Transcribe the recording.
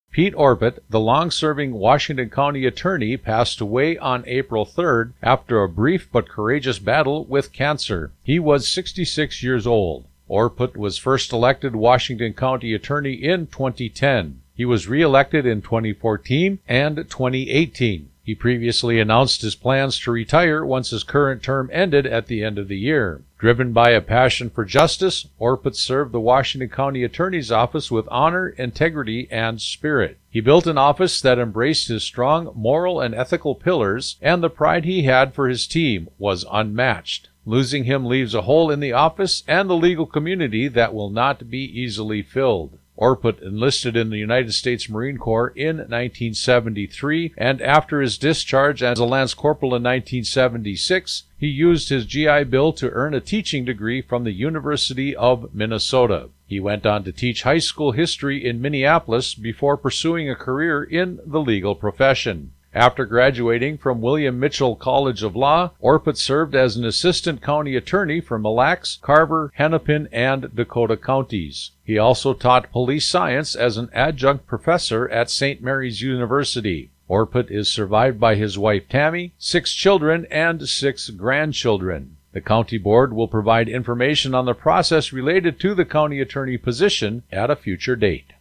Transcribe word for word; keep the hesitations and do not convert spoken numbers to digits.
Pete Orput, the long-serving Washington County attorney, passed away on April third after a brief but courageous battle with cancer. He was sixty-six years old. Orput was first elected Washington County attorney in twenty ten. He was re-elected in twenty fourteen and twenty eighteen. He previously announced his plans to retire once his current term ended at the end of the year. Driven by a passion for justice, Orput served the Washington County Attorney's Office with honor, integrity, and spirit. He built an office that embraced his strong moral and ethical pillars, and the pride he had for his team was unmatched. Losing him leaves a hole in the office and the legal community that will not be easily filled. Orput enlisted in the United States Marine Corps in nineteen seventy-three, and after his discharge as a lance corporal in nineteen seventy-six, he used his G I Bill to earn a teaching degree from the University of Minnesota. He went on to teach high school history in Minneapolis before pursuing a career in the legal profession. After graduating from William Mitchell College of Law, Orput served as an assistant county attorney for Mille Lacs, Carver, Hennepin, and Dakota counties. He also taught police science as an adjunct professor at Saint Mary's University. Orput is survived by his wife Tammy, six children, and six grandchildren. The county board will provide information on the process related to the county attorney position at a future date.